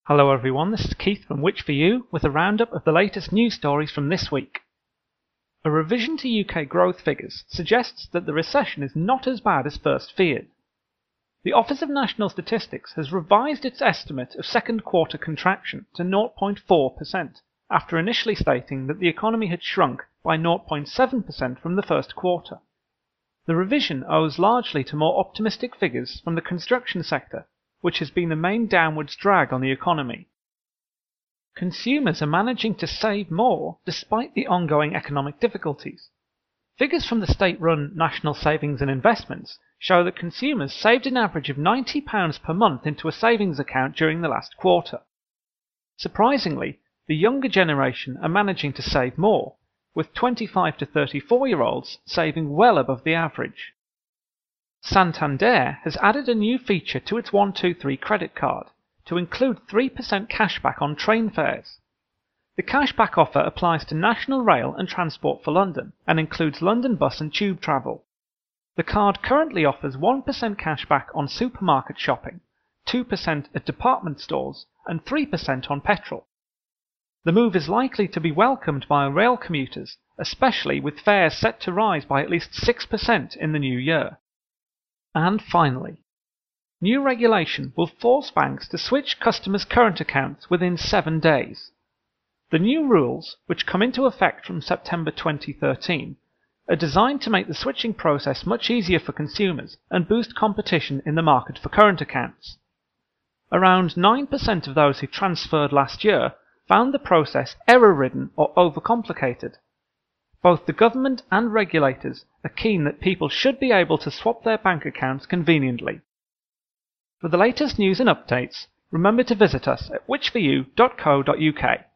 Hello everyone, this is Keith from Which For You with a roundup of the latest news stories from this week. A revision to UK growth figures suggests that the recession is not as bad as first feared. The Office of National Statistics has revised its estimate of second quarter contraction to 0.4%, after initially stating that the economy had shrunk by 0.7% from the first quarter. The revision owes largely to more optimistic figures from the construction sector, which has been the main downwards drag on the economy. Consumers are managing to save more despite the ongoing economic difficulties. Figures from the state-run National Savings and Investments show that consumers saved an average of £90 per month into a savings account during the last quarter. Surprisingly, the younger generation are managing to save more, with 25 to 34-year-olds saving well above the average. Santander has added a new feature to its 123 credit card to include 3% cashback on train fares. The cashback offer applies to National Rail and Transport for London and includes London bus and tube travel. The card currently offers 1% cashback on supermarket shopping, 2% at department stores, and 3% on petrol. The move is likely to be welcomed by rail commuters, especially with fares set to rise by at least 6% in the new year. And finally, new regulation will force banks to switch customers' current accounts within 7 days. The new rules, which come into effect from September 2013, are designed to make the switching process much easier for consumers and boost competition in the market for current accounts. Around 9% of those who transferred last year found the process error-ridden or overcomplicated. Both the government and regulators are keen that people should be able to swap their bank accounts conveniently. For the latest news and updates, remember to visit us at whichforyou.co.uk.